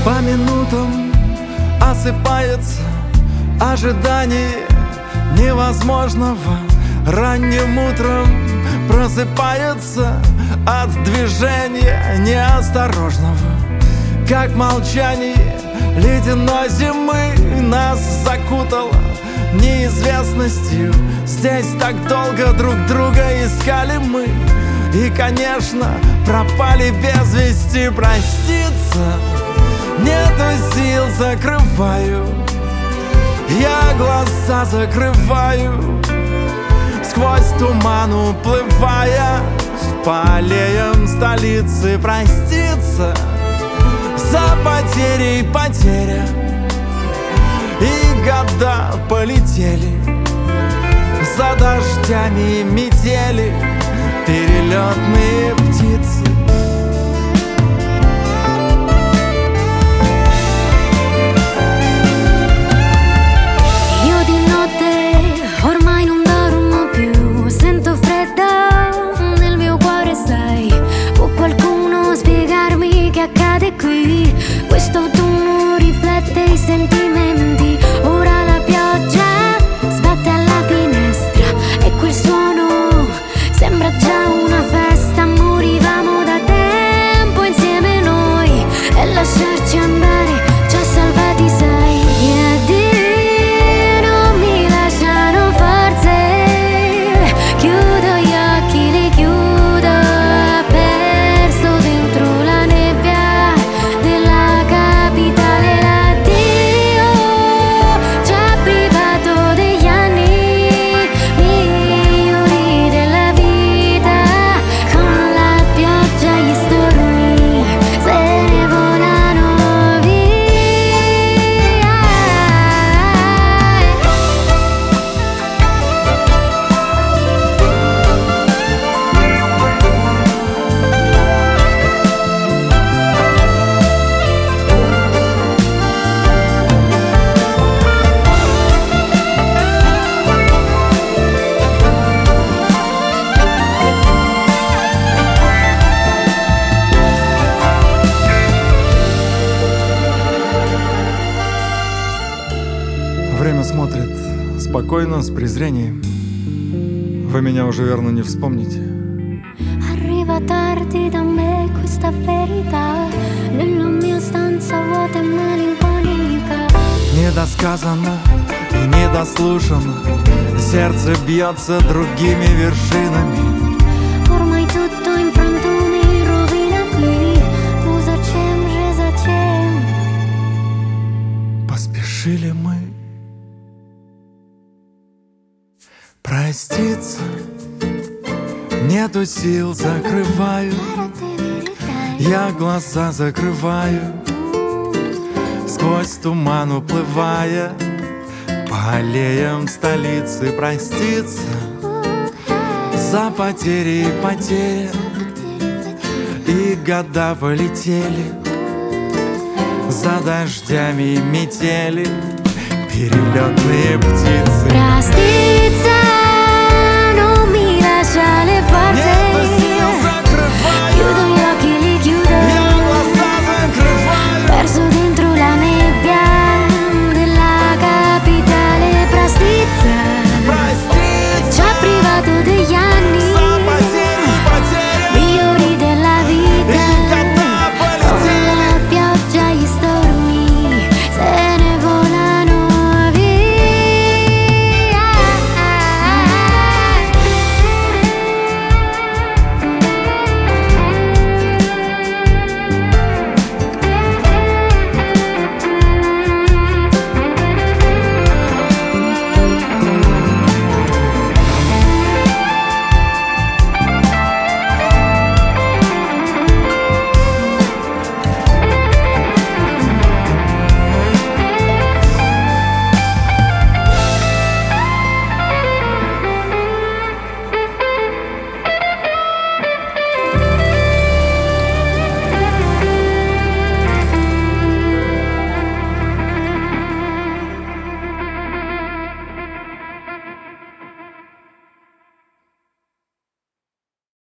По минутам осыпается ожидание невозможного. Ранним утром просыпается от движения неосторожного. Как молчание ледяной зимы нас закутало неизвестностью. Здесь так долго друг друга искали мы, и, конечно, пропали без вести. Проститься нету сил, закрываю я глаза, закрываю, сквозь туман уплывая по аллеям столицы. Проститься за потерей потеря, и года полетели за дождями метели перелетные птицы. Io di notte ormai non dormo più, sento freddo nel mio cuore, sai. Può qualcuno spiegarmi che accade qui? Questo autunno riflette i sentimenti. Ora la pioggia sbatte alla finestra e quel suono sembra già una festa. Morivamo da tempo insieme noi, e lasciarci andare ci ha salvati, sai. Gli addii non mi lasciano forze, chiudo gli occhi, li chiudo, perso dentro la nebbia della capitale. L'addio ci ha privato degli anni migliori della vita. Con la pioggia gli stormi se ne volano via. Время смотрит спокойно, с презрением. Вы меня уже, верно, не вспомните. Arriva tardi da me questa verità, nella mia stanza vuota e malinconica. Недосказанно и недослушано, сердце бьется другими вершинами. Ormai tutto in frantumi rovina qui. Ну зачем? Поспешили мы проститься, нету сил, закрываю я глаза, закрываю, сквозь туман уплывая по аллеям столицы. Проститься за потери и потеря, и года полетели за дождями метели перелетные птицы. Проститься